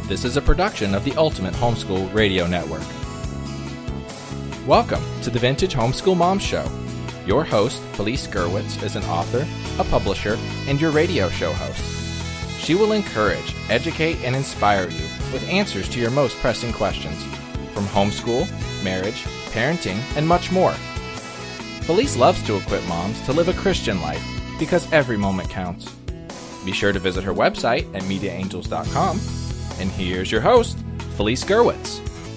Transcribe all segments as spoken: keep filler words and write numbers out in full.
This is a production of the Ultimate Homeschool Radio Network. Welcome to the Vintage Homeschool Mom Show. Your host, Felice Gerwitz, is an author, a publisher, and your radio show host. She will encourage, educate, and inspire you with answers to your most pressing questions, from homeschool, marriage, parenting, and much more. Felice loves to equip moms to live a Christian life because every moment counts. Be sure to visit her website at media angels dot com. And here's your host, Felice Gerwitz.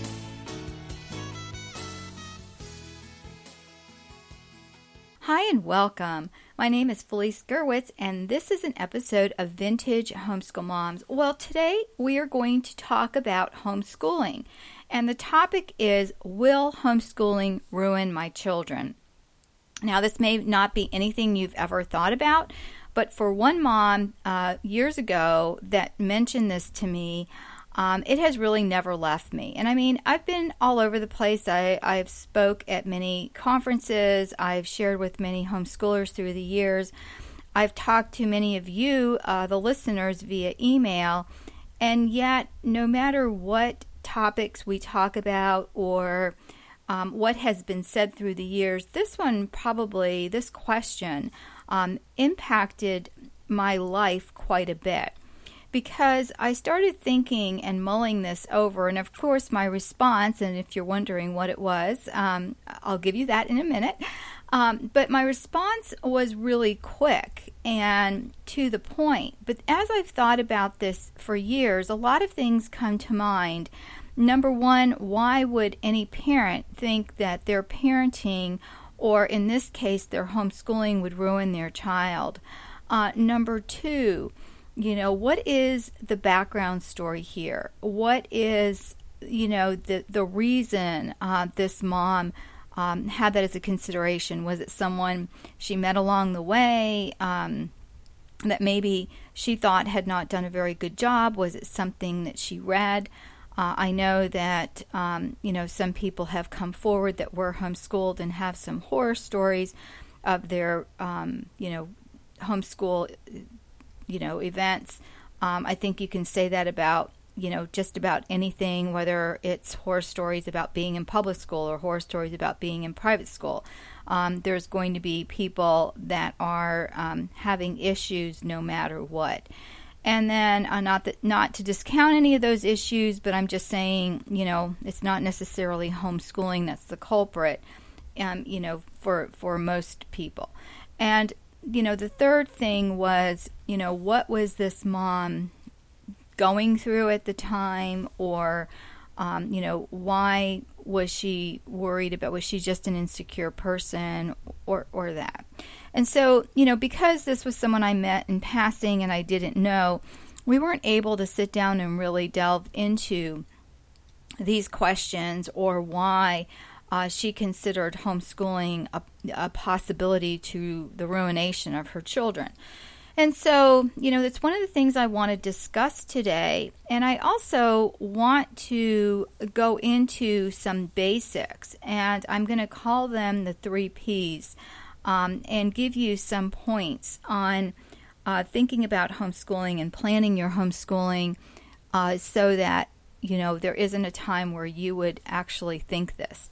Hi and welcome. My name is Felice Gerwitz, and this is an episode of Vintage Homeschool Moms. Well, today we are going to talk about homeschooling, and the topic is, will homeschooling ruin my children? Now, this may not be anything you've ever thought about, but for one mom uh, years ago that mentioned this to me, um, it has really never left me. And I mean, I've been all over the place. I, I've spoke at many conferences. I've shared with many homeschoolers through the years. I've talked to many of you, uh, the listeners, via email. And yet, no matter what topics we talk about or um, what has been said through the years, this one probably, this question, Um, impacted my life quite a bit, because I started thinking and mulling this over, and of course my response, and if you're wondering what it was, um, I'll give you that in a minute, um, but my response was really quick and to the point. But as I've thought about this for years, a lot of things come to mind. Number one, why would any parent think that their parenting, or in this case, their homeschooling, would ruin their child? Uh, number two, you know, what is the background story here? What is, you know, the, the reason uh, this mom um, had that as a consideration? Was it someone she met along the way um, that maybe she thought had not done a very good job? Was it something that she read? Uh, I know that, um, you know, some people have come forward that were homeschooled and have some horror stories of their, um, you know, homeschool, you know, events. Um, I think you can say that about, you know, just about anything, whether it's horror stories about being in public school or horror stories about being in private school. Um, there's going to be people that are um, having issues no matter what. And then, uh, not that, not to discount any of those issues, but I'm just saying, you know, it's not necessarily homeschooling that's the culprit, um, you know, for for most people. And, you know, the third thing was, you know, what was this mom going through at the time, or, um, you know, why was she worried about, was she just an insecure person, or, or that? And so, you know, because this was someone I met in passing and I didn't know, we weren't able to sit down and really delve into these questions, or why uh, she considered homeschooling a, a possibility to the ruination of her children. And so, you know, that's one of the things I want to discuss today. And I also want to go into some basics, and I'm going to call them the three P's. Um, and give you some points on uh, thinking about homeschooling and planning your homeschooling uh, so that, you know, there isn't a time where you would actually think this.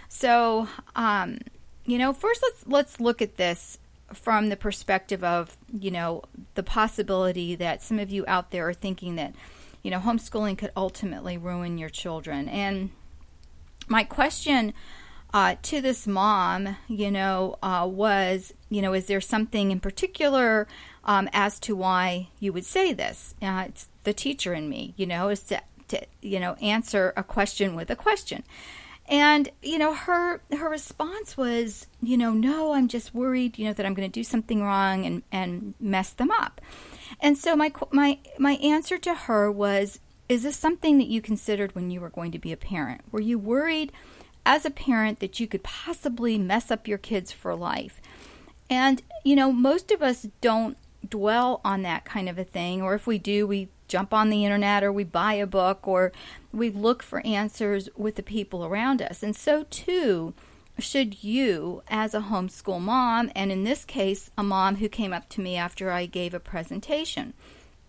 So, um, you know, first let's let's look at this from the perspective of, you know, the possibility that some of you out there are thinking that, you know, homeschooling could ultimately ruin your children. And my question Uh, to this mom, you know, uh, was, you know, is there something in particular um, as to why you would say this? Uh, it's the teacher in me, you know, is to, to, you know, answer a question with a question. And, you know, her her response was, you know, no, I'm just worried, you know, that I'm going to do something wrong and, and mess them up. And so my my my answer to her was, is this something that you considered when you were going to be a parent? Were you worried as a parent that you could possibly mess up your kids for life? And, you know, most of us don't dwell on that kind of a thing, or if we do, we jump on the internet, or we buy a book, or we look for answers with the people around us. And so too should you as a homeschool mom, and in this case, a mom who came up to me after I gave a presentation.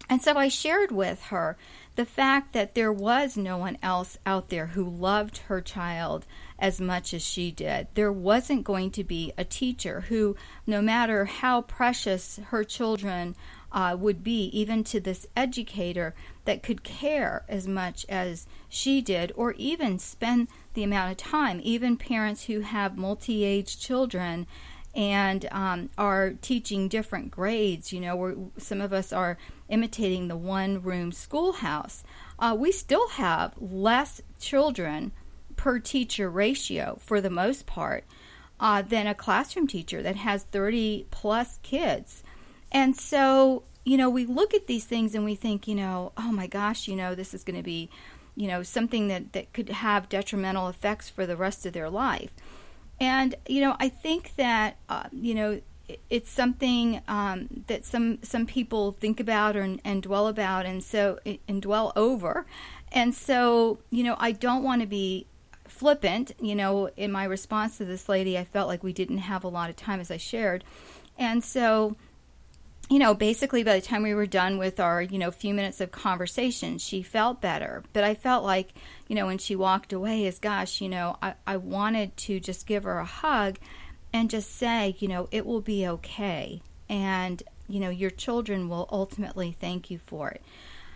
And so I shared with her the fact that there was no one else out there who loved her child as much as she did. There wasn't going to be a teacher who, no matter how precious her children uh, would be, even to this educator, that could care as much as she did, or even spend the amount of time. Even parents who have multi-age children and um, are teaching different grades, you know, where some of us are imitating the one-room schoolhouse, uh, we still have less children per teacher ratio, for the most part, uh, than a classroom teacher that has thirty plus kids. And so, you know, we look at these things and we think, you know, oh my gosh, you know, this is going to be, you know, something that, that could have detrimental effects for the rest of their life. And, you know, I think that, uh, you know, it's something um, that some some people think about or, and dwell about and so and dwell over. And so, you know, I don't want to be flippant. You know, in my response to this lady, I felt like we didn't have a lot of time, as I shared. And so, you know, basically by the time we were done with our, you know, few minutes of conversation, she felt better. But I felt like, you know, when she walked away, is gosh, you know, I, I wanted to just give her a hug and just say, you know, it will be okay. And, you know, your children will ultimately thank you for it.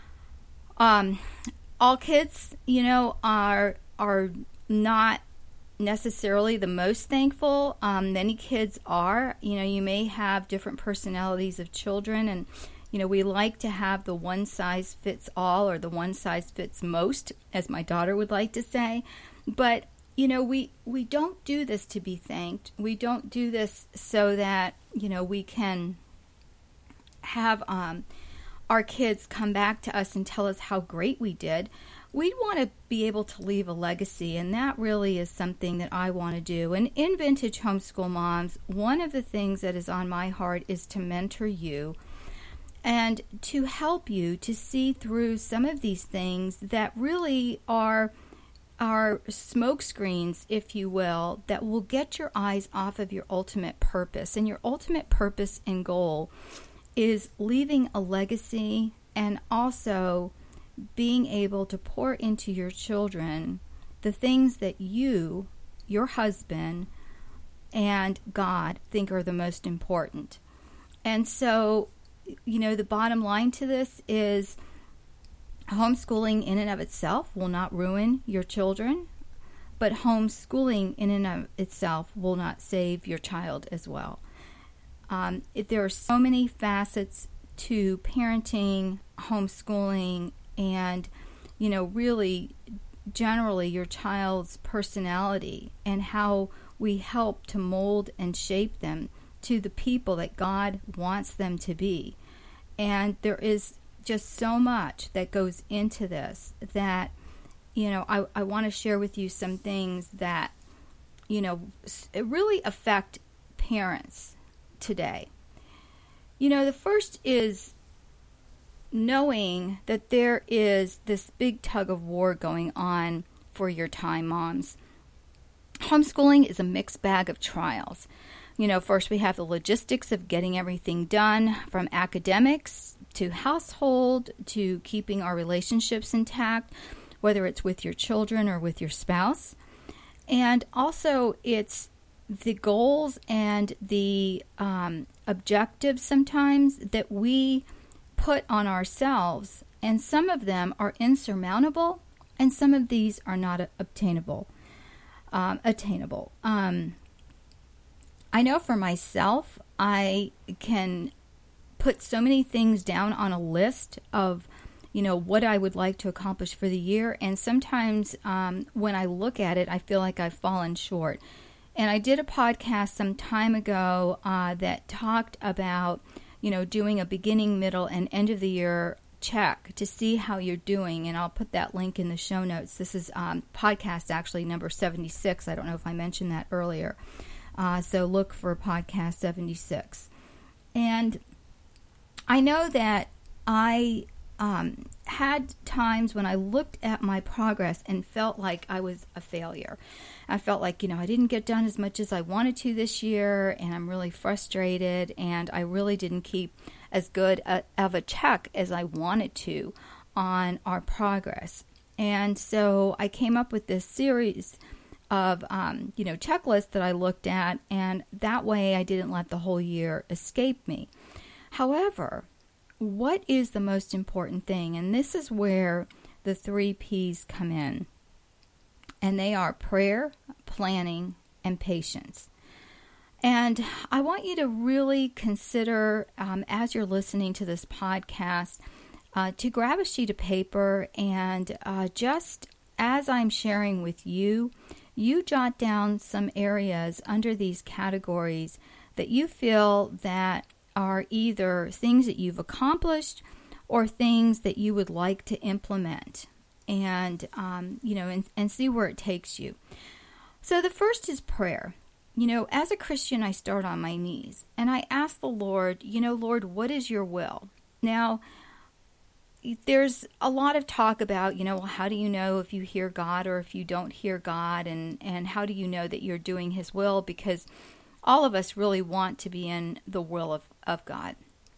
Um, all kids, you know, are are not necessarily the most thankful. Um, many kids are. You know, you may have different personalities of children, and, you know, we like to have the one size fits all or the one size fits most, as my daughter would like to say. But, you know, we, we don't do this to be thanked. We don't do this so that, you know, we can have um, our kids come back to us and tell us how great we did. We want to be able to leave a legacy, and that really is something that I want to do. And in Vintage Homeschool Moms, one of the things that is on my heart is to mentor you and to help you to see through some of these things that really are are smoke screens, if you will, that will get your eyes off of your ultimate purpose. And your ultimate purpose and goal is leaving a legacy and also being able to pour into your children the things that you, your husband, and God think are the most important. And so, you know, the bottom line to this is homeschooling in and of itself will not ruin your children, but homeschooling in and of itself will not save your child as well. Um, it, there are so many facets to parenting, homeschooling, and, you know, really generally your child's personality and how we help to mold and shape them to the people that God wants them to be. And there is just so much that goes into this that, you know, I, I want to share with you some things that, you know, really affect parents today. You know, the first is knowing that there is this big tug of war going on for your time, moms. Homeschooling is a mixed bag of trials. You know, first we have the logistics of getting everything done, from academics to household to keeping our relationships intact, whether it's with your children or with your spouse. And also it's the goals and the um, objectives sometimes that we put on ourselves, and some of them are insurmountable and some of these are not obtainable, um, attainable. Um, I know for myself, I can put so many things down on a list of, you know, what I would like to accomplish for the year. And sometimes um, when I look at it, I feel like I've fallen short. And I did a podcast some time ago uh, that talked about, you know, doing a beginning, middle, and end of the year check to see how you're doing. And I'll put that link in the show notes. This is um, podcast actually number seventy-six. I don't know if I mentioned that earlier. Uh, so look for podcast seventy-six. And I know that I um, had times when I looked at my progress and felt like I was a failure. I felt like, you know, I didn't get done as much as I wanted to this year, and I'm really frustrated, and I really didn't keep as good a, of a check as I wanted to on our progress. And so I came up with this series of, um, you know, checklists that I looked at, and that way I didn't let the whole year escape me. However, what is the most important thing? And this is where the three P's come in. And they are prayer, planning, and patience. And I want you to really consider, um, as you're listening to this podcast, uh, to grab a sheet of paper and uh, just as I'm sharing with you, you jot down some areas under these categories that you feel that are either things that you've accomplished or things that you would like to implement, and um, you know, and, and see where it takes you. So the first is prayer. You know, as a Christian, I start on my knees and I ask the Lord, you know, Lord, what is your will? Now, there's a lot of talk about, you know, well, how do you know if you hear God or if you don't hear God, and, and how do you know that you're doing His will? Because all of us really want to be in the will of, of God.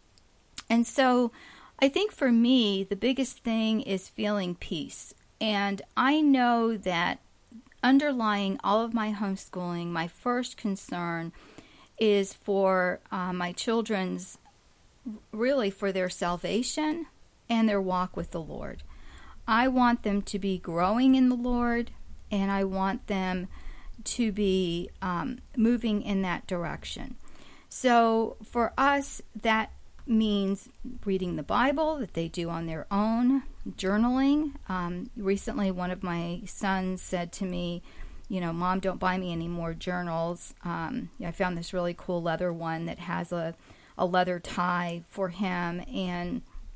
And so I think for me, the biggest thing is feeling peace. And I know that underlying all of my homeschooling, my first concern is for uh, my children's, really for their salvation and their walk with the Lord. I want them to be growing in the Lord, and I want them to be um, moving in that direction. So for us, that means reading the Bible that they do on their own, journaling. Um, recently, one of my sons said to me, you know, Mom, don't buy me any more journals. Um, I found this really cool leather one that has a, a leather tie for him, and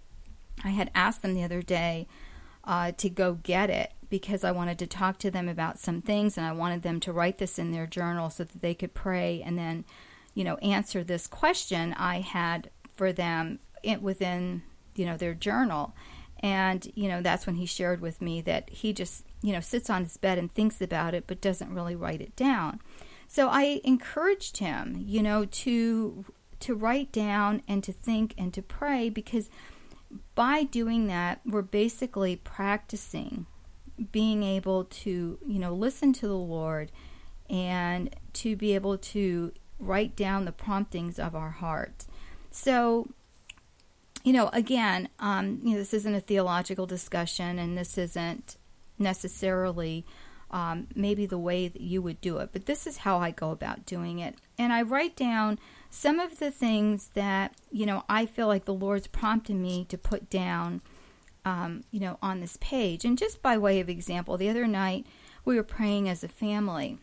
I had asked them the other day uh, to go get it because I wanted to talk to them about some things, and I wanted them to write this in their journal so that they could pray and then, you know, answer this question I had for them in, within, you know, their journal. And, you know, that's when he shared with me that he just, you know, sits on his bed and thinks about it but doesn't really write it down. So I encouraged him, you know, to to write down and to think and to pray, because by doing that, we're basically practicing being able to, you know, listen to the Lord and to be able to write down the promptings of our hearts. So, you know, again, um, you know, this isn't a theological discussion, and this isn't necessarily um, maybe the way that you would do it, but this is how I go about doing it. And I write down some of the things that, you know, I feel like the Lord's prompted me to put down, um, you know, on this page. And just by way of example, the other night we were praying as a family,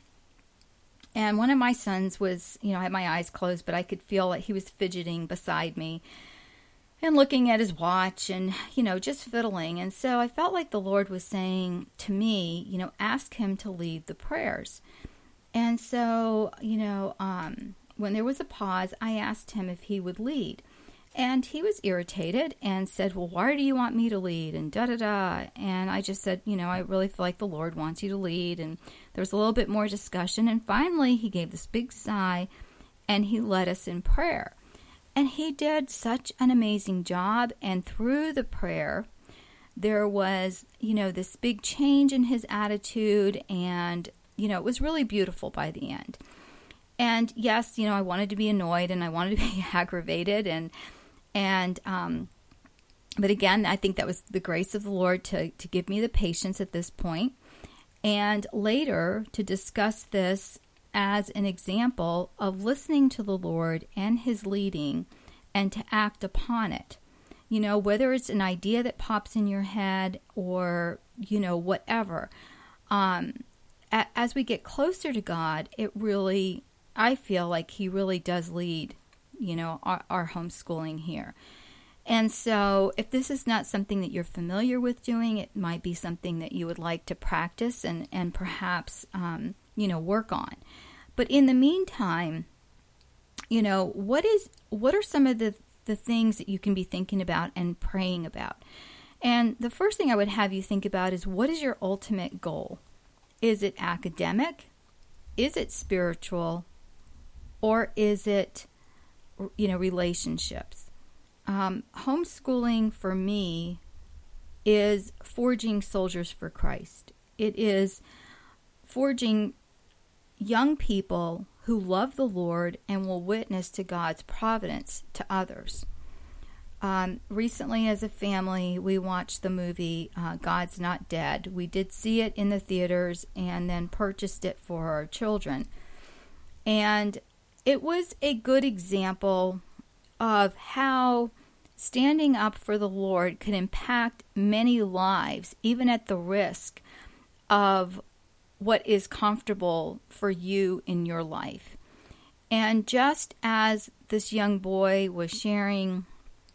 and one of my sons was, you know, I had my eyes closed, but I could feel like he was fidgeting beside me and looking at his watch and, you know, just fiddling. And so I felt like the Lord was saying to me, you know, ask him to lead the prayers. And so, you know, um, when there was a pause, I asked him if he would lead. And he was irritated and said, well, why do you want me to lead? And da-da-da. And I just said, you know, I really feel like the Lord wants you to lead. And there was a little bit more discussion. And finally, he gave this big sigh, and he led us in prayer. And he did such an amazing job. And through the prayer, there was, you know, this big change in his attitude. And, you know, it was really beautiful by the end. And yes, you know, I wanted to be annoyed and I wanted to be aggravated. And, and, um, but again, I think that was the grace of the Lord to, to give me the patience at this point. And later to discuss this as an example of listening to the Lord and His leading and to act upon it. You know, whether it's an idea that pops in your head or, you know, whatever. Um, a- as we get closer to God, it really, I feel like He really does lead, you know, our, our homeschooling here. And so if this is not something that you're familiar with doing, it might be something that you would like to practice and, and perhaps, um, you know, work on. But in the meantime, you know, what is what are some of the, the things that you can be thinking about and praying about? And the first thing I would have you think about is, what is your ultimate goal? Is it academic? Is it spiritual? Or is it, you know, relationships? um, homeschooling for me is forging soldiers for Christ. It is forging young people who love the Lord and will witness to God's providence to others. Um, recently, as a family, we watched the movie uh, God's Not Dead. We did see it in the theaters and then purchased it for our children. And it was a good example of how standing up for the Lord can impact many lives, even at the risk of what is comfortable for you in your life. And just as this young boy was sharing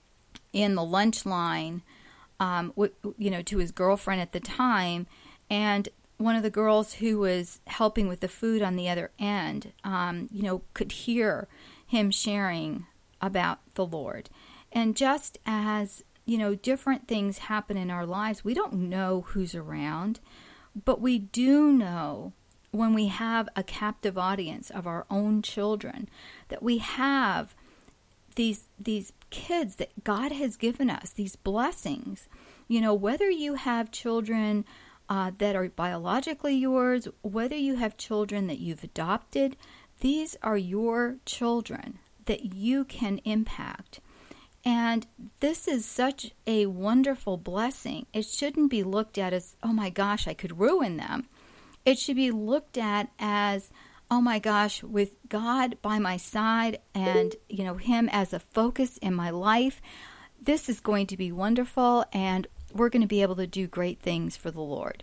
in the lunch line, um, w- you know, to his girlfriend at the time, and one of the girls who was helping with the food on the other end, um, you know, could hear him sharing about the Lord. And just as, you know, different things happen in our lives, we don't know who's around, but we do know when we have a captive audience of our own children, that we have these these kids that God has given us, these blessings. You know, whether you have children uh, that are biologically yours, whether you have children that you've adopted, these are your children that you can impact. And this is such a wonderful blessing. It shouldn't be looked at as, oh my gosh, I could ruin them. It should be looked at as, oh my gosh, with God by my side and, you know, Him as a focus in my life, this is going to be wonderful and we're going to be able to do great things for the Lord.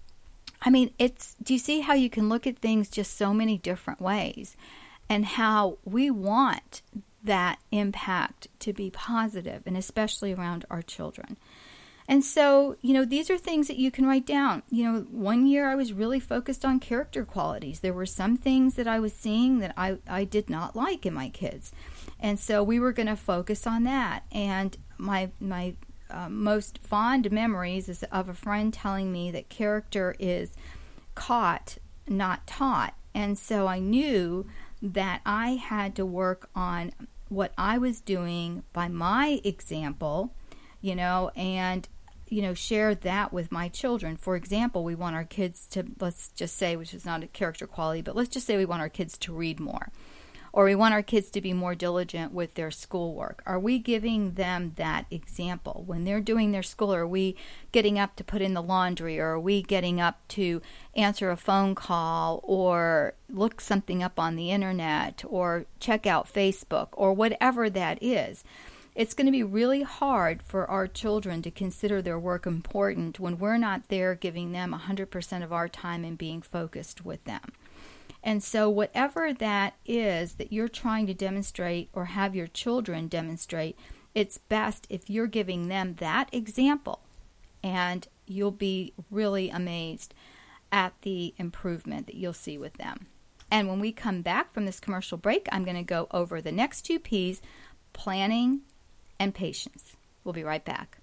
I mean, it's, do you see how you can look at things just so many different ways and how we want that impact to be positive, and especially around our children. And so, you know, these are things that you can write down. You know, one year I was really focused on character qualities. There were some things that I was seeing that I, I did not like in my kids. And so we were going to focus on that. And my my uh, most fond memories is of a friend telling me that character is caught, not taught. And so I knew that I had to work on what I was doing by my example, you know, and, you know, share that with my children. For example, we want our kids to, let's just say, which is not a character quality, but let's just say we want our kids to read more, or we want our kids to be more diligent with their schoolwork. Are we giving them that example? When they're doing their school, are we getting up to put in the laundry, or are we getting up to answer a phone call, or look something up on the internet, or check out Facebook, or whatever that is? It's going to be really hard for our children to consider their work important when we're not there giving them one hundred percent of our time and being focused with them. And so whatever that is that you're trying to demonstrate or have your children demonstrate, it's best if you're giving them that example, and you'll be really amazed at the improvement that you'll see with them. And when we come back from this commercial break, I'm going to go over the next two P's, planning and patience. We'll be right back.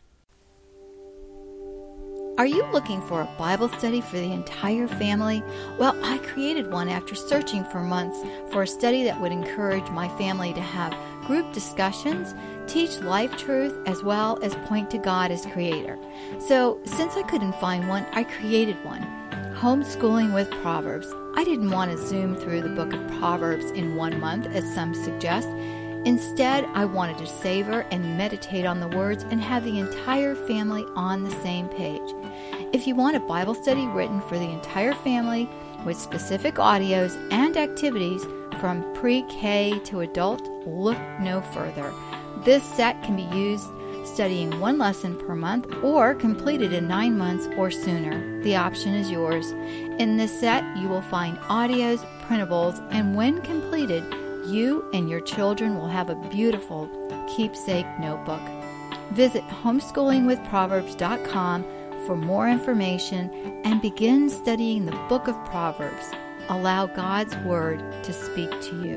Are you looking for a Bible study for the entire family? Well, I created one after searching for months for a study that would encourage my family to have group discussions, teach life truth, as well as point to God as creator. So, since I couldn't find one, I created one. Homeschooling with Proverbs. I didn't want to zoom through the book of Proverbs in one month, as some suggest. Instead, I wanted to savor and meditate on the words and have the entire family on the same page. If you want a Bible study written for the entire family with specific audios and activities from pre-K to adult, look no further. This set can be used studying one lesson per month or completed in nine months or sooner. The option is yours. In this set, you will find audios, printables, and when completed, you and your children will have a beautiful keepsake notebook. Visit homeschooling with proverbs dot com for more information and begin studying the book of Proverbs. Allow God's Word to speak to you.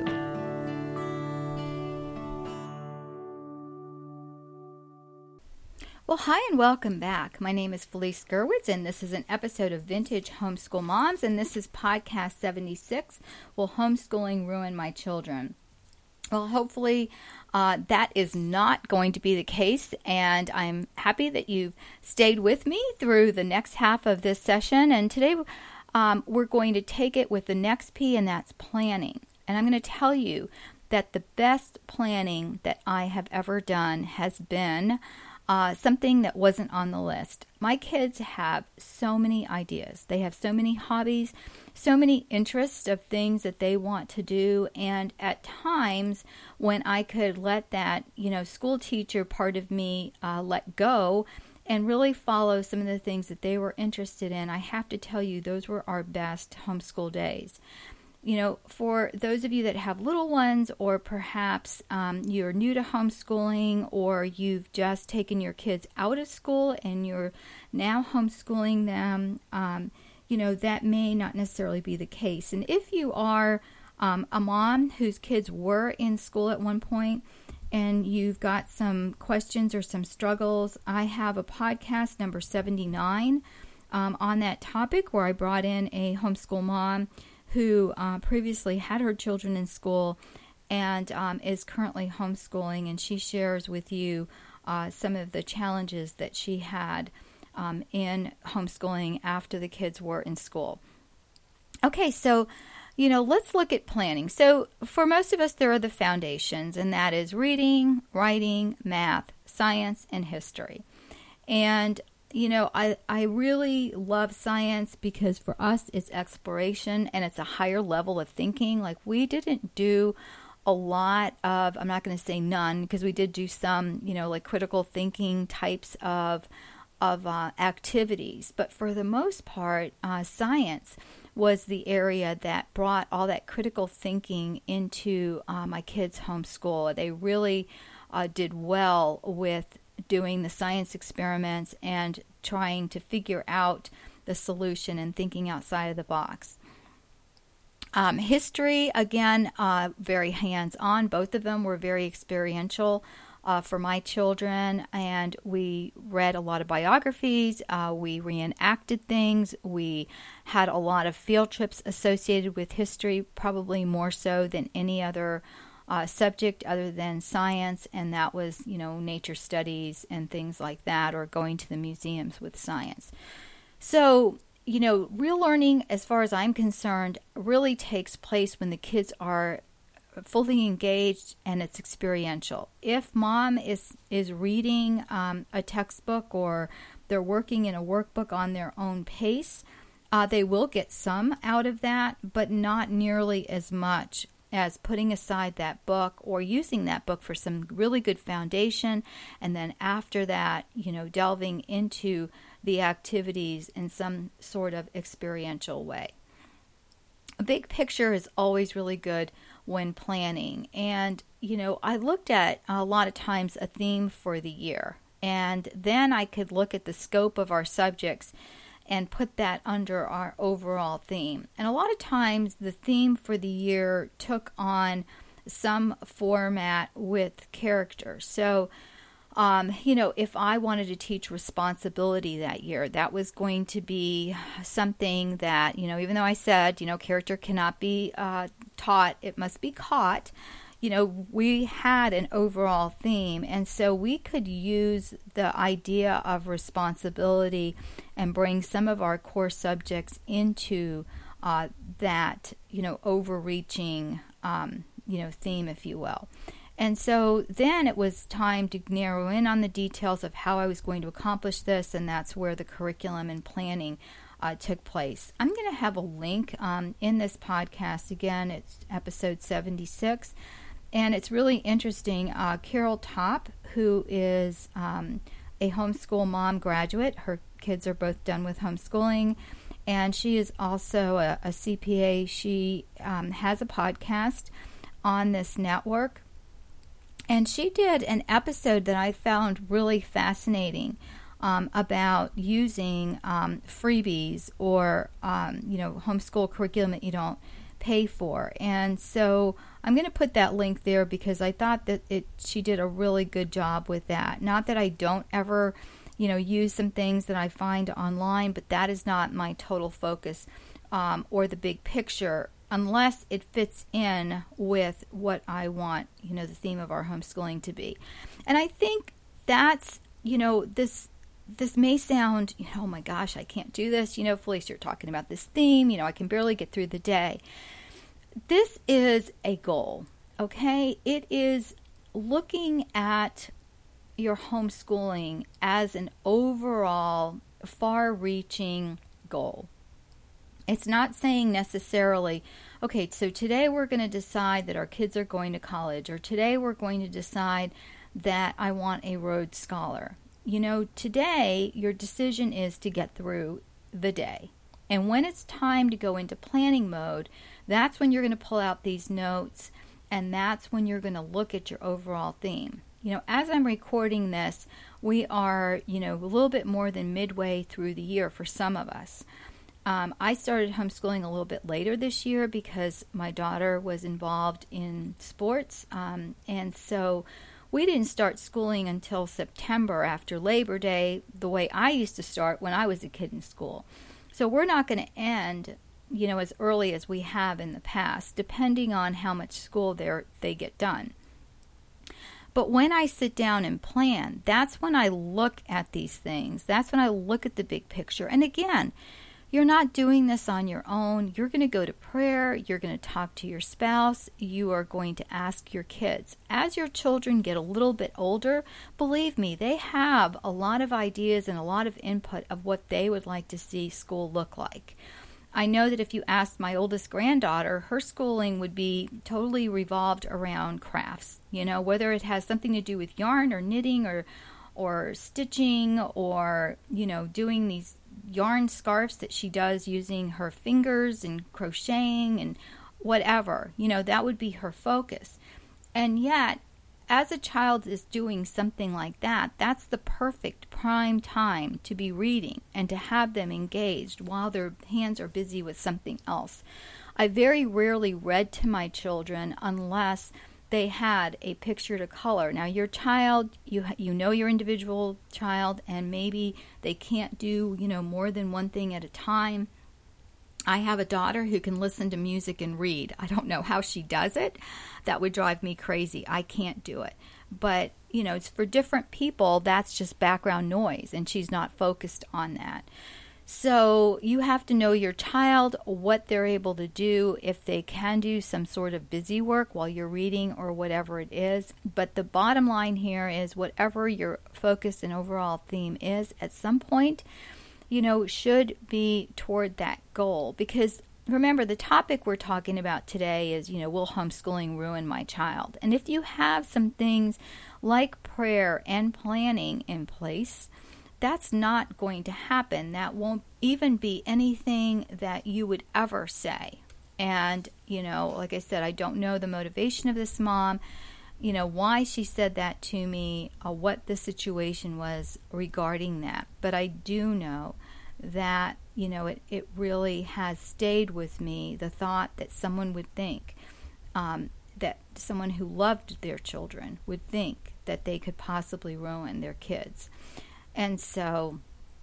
Well, hi and welcome back. My name is Felice Gerwitz, and this is an episode of Vintage Homeschool Moms, and this is podcast seventy-six, Will Homeschooling Ruin My Children? Well, hopefully uh, that is not going to be the case, and I'm happy that you've stayed with me through the next half of this session. And today um, we're going to take it with the next P, and that's planning. And I'm going to tell you that the best planning that I have ever done has been uh, something that wasn't on the list. My kids have so many ideas. They have so many hobbies, so many interests of things that they want to do. And at times when I could let that, you know, school teacher part of me uh, let go and really follow some of the things that they were interested in, I have to tell you, those were our best homeschool days. You know, for those of you that have little ones, or perhaps um, you're new to homeschooling, or you've just taken your kids out of school and you're now homeschooling them, um, you know, that may not necessarily be the case. And if you are um, a mom whose kids were in school at one point and you've got some questions or some struggles, I have a podcast, number seventy-nine, um, on that topic, where I brought in a homeschool mom who uh, previously had her children in school and um, is currently homeschooling, and she shares with you uh, some of the challenges that she had um, in homeschooling after the kids were in school. Okay, so, you know, let's look at planning. So for most of us, there are the foundations, and that is reading, writing, math, science, and history. And You know, I, I really love science because for us it's exploration and it's a higher level of thinking. Like, we didn't do a lot of, I'm not going to say none, because we did do some, you know, like critical thinking types of of uh, activities. But for the most part, uh, science was the area that brought all that critical thinking into uh, my kids' homeschool. They really uh, did well with doing the science experiments and trying to figure out the solution and thinking outside of the box. Um, history, again, uh, very hands-on. Both of them were very experiential uh, for my children, and we read a lot of biographies. Uh, we reenacted things. We had a lot of field trips associated with history, probably more so than any other Uh, subject other than science, and that was, you know, nature studies and things like that, or going to the museums with science. So, you know, real learning, as far as I'm concerned, really takes place when the kids are fully engaged and it's experiential. If mom is, is reading um, a textbook, or they're working in a workbook on their own pace, uh, they will get some out of that, but not nearly as much as putting aside that book or using that book for some really good foundation, and then after that, you know, delving into the activities in some sort of experiential way. A big picture is always really good when planning. And, you know, I looked at a lot of times a theme for the year, and then I could look at the scope of our subjects and put that under our overall theme. And a lot of times the theme for the year took on some format with character. So, um, you know, if I wanted to teach responsibility that year, that was going to be something that, you know, even though I said, you know, character cannot be uh, taught, it must be caught. You know, we had an overall theme, and so we could use the idea of responsibility and bring some of our core subjects into uh, that, you know, overreaching, um, you know, theme, if you will. And so then it was time to narrow in on the details of how I was going to accomplish this, and that's where the curriculum and planning uh, took place. I'm going to have a link um, in this podcast. Again, it's episode seventy-six. And it's really interesting. Uh, Carol Topp, who is um, a homeschool mom graduate, her kids are both done with homeschooling, and she is also a, a C P A. She um, has a podcast on this network, and she did an episode that I found really fascinating um, about using um, freebies or um, you know, homeschool curriculum that you don't pay for. And so I'm going to put that link there because I thought that it she did a really good job with that. Not that I don't ever, you know, use some things that I find online, but that is not my total focus um, or the big picture. unless it fits in with what I want, you know, the theme of our homeschooling to be. And I think that's, you know, this this may sound, you know, oh my gosh, I can't do this. You know, Felice, you're talking about this theme. You know, I can barely get through the day. This is a goal, okay? It is looking at your homeschooling as an overall far-reaching goal. It's not saying necessarily, okay, so today we're going to decide that our kids are going to college, or today we're going to decide that I want a Rhodes Scholar. You know, today your decision is to get through the day. And when it's time to go into planning mode, that's when you're going to pull out these notes, and that's when you're going to look at your overall theme. You know, as I'm recording this, we are, you know, a little bit more than midway through the year for some of us. Um, I started homeschooling a little bit later this year because my daughter was involved in sports, um, and so we didn't start schooling until September after Labor Day, the way I used to start when I was a kid in school. So we're not going to end, you know, as early as we have in the past, depending on how much school they get done. But when I sit down and plan, that's when I look at these things. That's when I look at the big picture. And again, you're not doing this on your own. You're going to go to prayer. You're going to talk to your spouse. You are going to ask your kids. As your children get a little bit older, believe me, they have a lot of ideas and a lot of input of what they would like to see school look like. I know that if you asked my oldest granddaughter, her schooling would be totally revolved around crafts. You know, whether it has something to do with yarn or knitting or or stitching or, you know, doing these yarn scarves that she does using her fingers and crocheting and whatever. You know, that would be her focus. And yet, as a child is doing something like that, that's the perfect prime time to be reading and to have them engaged while their hands are busy with something else. I very rarely read to my children unless they had a picture to color. Now, your child, you you know your individual child, and maybe they can't do, you know, more than one thing at a time. I have a daughter who can listen to music and read. I don't know how she does it. That would drive me crazy. I can't do it. But, you know, it's for different people, that's just background noise, and she's not focused on that. So you have to know your child, what they're able to do, if they can do some sort of busy work while you're reading or whatever it is. But the bottom line here is whatever your focus and overall theme is, at some point, you know, should be toward that goal. Because remember, the topic we're talking about today is, you know, will homeschooling ruin my child? And if you have some things like prayer and planning in place, that's not going to happen. That won't even be anything that you would ever say. And, you know, like I said, I don't know the motivation of this mom, you know, why she said that to me, uh, what the situation was regarding that. But I do know that, you know, it, it really has stayed with me, the thought that someone would think, um, that someone who loved their children would think that they could possibly ruin their kids. And so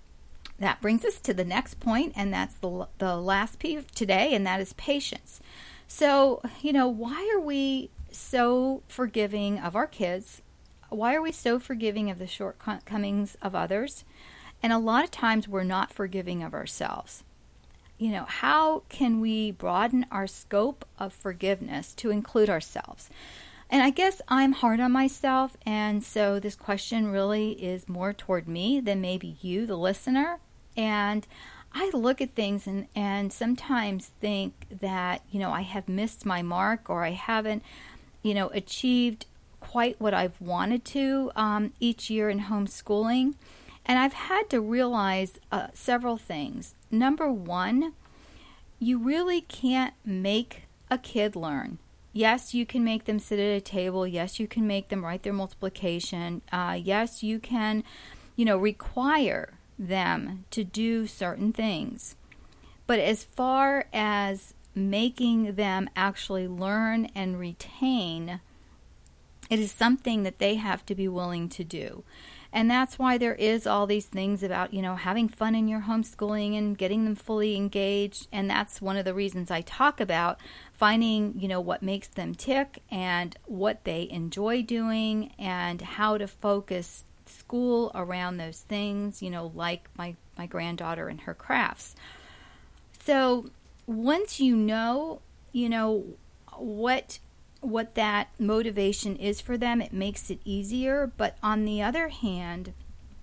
that brings us to the next point, and that's the the last P of today, and that is patience. So, you know, why are we so forgiving of our kids? Why are we so forgiving of the shortcomings of others? And a lot of times we're not forgiving of ourselves. You know, how can we broaden our scope of forgiveness to include ourselves? And I guess I'm hard on myself, and so this question really is more toward me than maybe you, the listener. And I look at things and, and sometimes think that, you know, I have missed my mark, or I haven't, you know, achieved quite what I've wanted to um, each year in homeschooling. And I've had to realize uh, several things. Number one, you really can't make a kid learn. Yes, you can make them sit at a table. Yes, you can make them write their multiplication. Uh, yes, you can, you know, require them to do certain things. But as far as making them actually learn and retain, it is something that they have to be willing to do. And that's why there is all these things about, you know, having fun in your homeschooling and getting them fully engaged. And that's one of the reasons I talk about finding, you know, what makes them tick and what they enjoy doing and how to focus school around those things, you know, like my, my granddaughter and her crafts. So once you know, you know, what what that motivation is for them, it makes it easier. But on the other hand,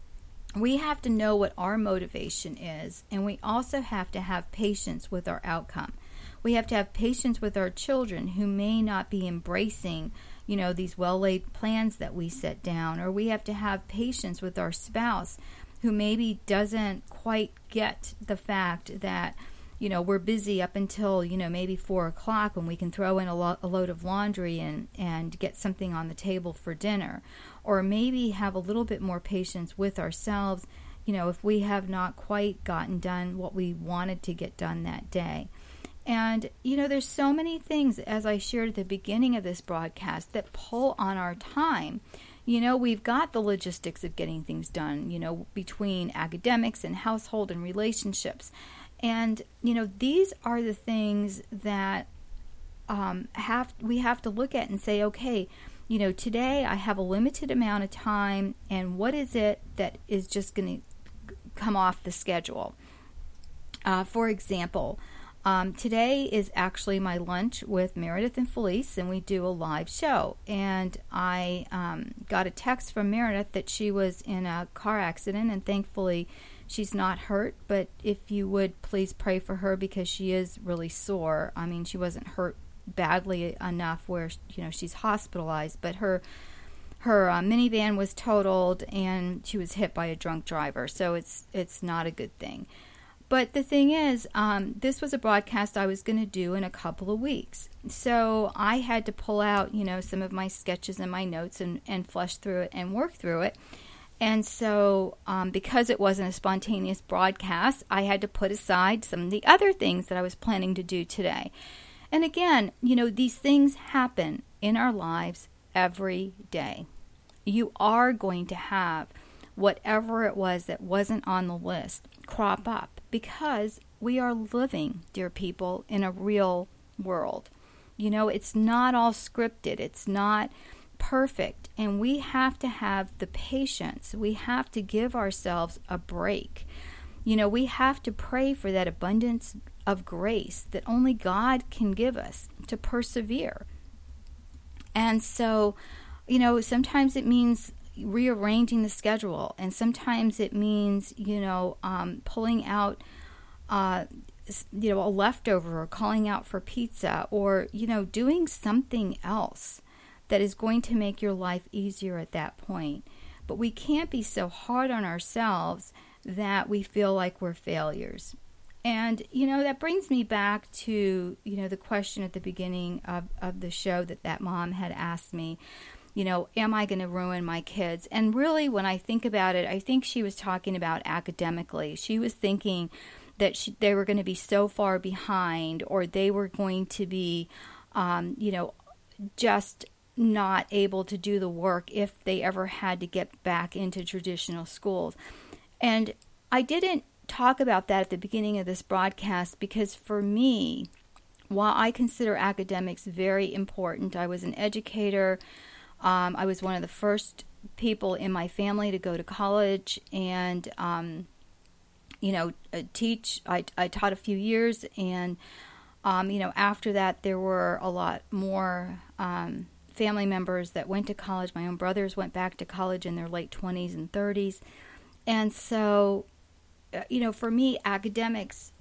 we have to know what our motivation is, and we also have to have patience with our outcome. We have to have patience with our children who may not be embracing, you know, these well-laid plans that we set down, or we have to have patience with our spouse who maybe doesn't quite get the fact that, you know, we're busy up until, you know, maybe four o'clock when we can throw in a, lo- a load of laundry and, and get something on the table for dinner. Or maybe have a little bit more patience with ourselves, you know, if we have not quite gotten done what we wanted to get done that day. And, you know, there's so many things, as I shared at the beginning of this broadcast, that pull on our time. You know, we've got the logistics of getting things done, you know, between academics and household and relationships. And, you know, these are the things that um, have we have to look at and say, okay, you know, today I have a limited amount of time, and what is it that is just going to come off the schedule? Uh, for example, um, today is actually my lunch with Meredith and Felice, and we do a live show. And I um, got a text from Meredith that she was in a car accident, and thankfully she's not hurt, but if you would please pray for her because she is really sore. I mean, she wasn't hurt badly enough where, you know, she's hospitalized, but her her uh, minivan was totaled and she was hit by a drunk driver, so it's it's not a good thing. But the thing is, um, this was a broadcast I was going to do in a couple of weeks, so I had to pull out, you know, some of my sketches and my notes and, and flesh through it and work through it. And so um, because it wasn't a spontaneous broadcast, I had to put aside some of the other things that I was planning to do today. And again, you know, these things happen in our lives every day. You are going to have whatever it was that wasn't on the list crop up because we are living, dear people, in a real world. You know, it's not all scripted. It's not perfect, and we have to have the patience. We have to give ourselves a break. You know, we have to pray for that abundance of grace that only God can give us to persevere. And so, you know, sometimes it means rearranging the schedule, and sometimes it means, you know, um, pulling out uh, you know, a leftover, or calling out for pizza, or, you know, doing something else that is going to make your life easier at that point. But we can't be so hard on ourselves that we feel like we're failures. And, you know, that brings me back to, you know, the question at the beginning of, of the show that that mom had asked me, you know, am I going to ruin my kids? And really, when I think about it, I think she was talking about academically. She was thinking that she, they were going to be so far behind, or they were going to be, um, you know, just not able to do the work if they ever had to get back into traditional schools. And I didn't talk about that at the beginning of this broadcast because for me, while I consider academics very important, I was an educator. Um, I was one of the first people in my family to go to college and, um, you know, teach. I, I taught a few years, and, um, you know, after that there were a lot more um, family members that went to college. My own brothers went back to college in their late twenties and thirties. And so, you know, for me, academics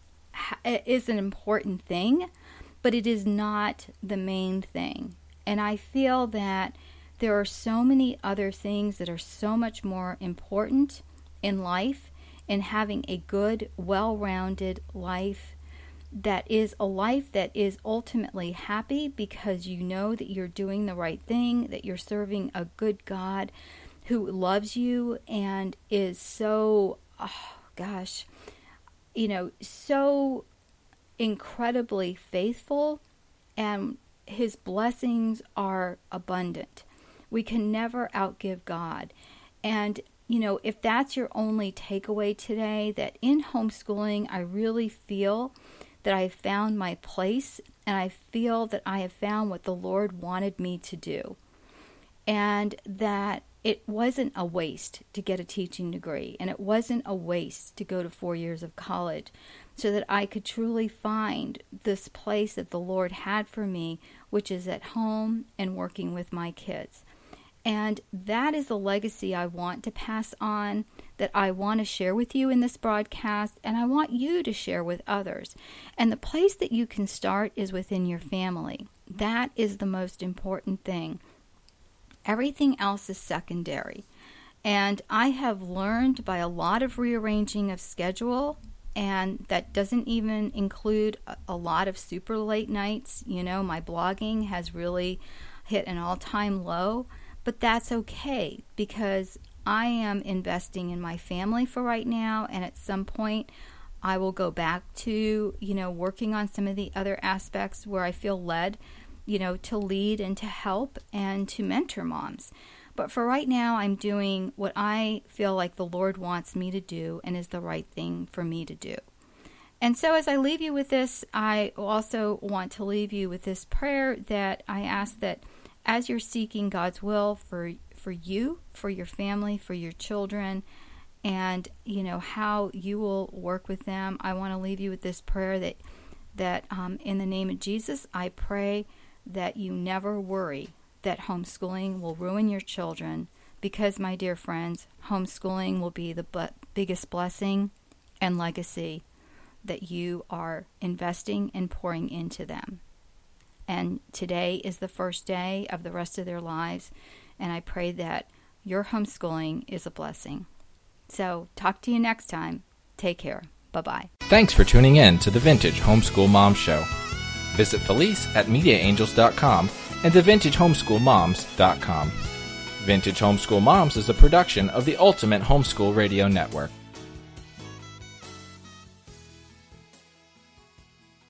is an important thing, but it is not the main thing. And I feel that there are so many other things that are so much more important in life, in having a good, well-rounded life that is a life that is ultimately happy because you know that you're doing the right thing, that you're serving a good God who loves you and is so, oh gosh, you know, so incredibly faithful, and his blessings are abundant. We can never outgive God. And you know, if that's your only takeaway today, that in homeschooling, I really feel that I have found my place, and I feel that I have found what the Lord wanted me to do. And that it wasn't a waste to get a teaching degree, and it wasn't a waste to go to four years of college, so that I could truly find this place that the Lord had for me, which is at home and working with my kids. And that is the legacy I want to pass on, that I want to share with you in this broadcast, and I want you to share with others. And the place that you can start is within your family. That is the most important thing. Everything else is secondary. And I have learned by a lot of rearranging of schedule, and that doesn't even include a, a lot of super late nights. You know, my blogging has really hit an all-time low. But that's okay, because I am investing in my family for right now, and at some point I will go back to, you know, working on some of the other aspects where I feel led, you know, to lead and to help and to mentor moms. But for right now, I'm doing what I feel like the Lord wants me to do and is the right thing for me to do. And so as I leave you with this, I also want to leave you with this prayer that I ask that as you're seeking God's will for for you, for your family, for your children, and you know how you will work with them, I want to leave you with this prayer that that um, in the name of Jesus, I pray that you never worry that homeschooling will ruin your children, because, my dear friends, homeschooling will be the b- biggest blessing and legacy that you are investing and pouring into them. And today is the first day of the rest of their lives, and I pray that your homeschooling is a blessing. So, talk to you next time. Take care. Bye-bye. Thanks for tuning in to the Vintage Homeschool Mom Show. Visit Felice at media angels dot com and the vintage homeschool moms dot com. Vintage Homeschool Moms is a production of the Ultimate Homeschool Radio Network.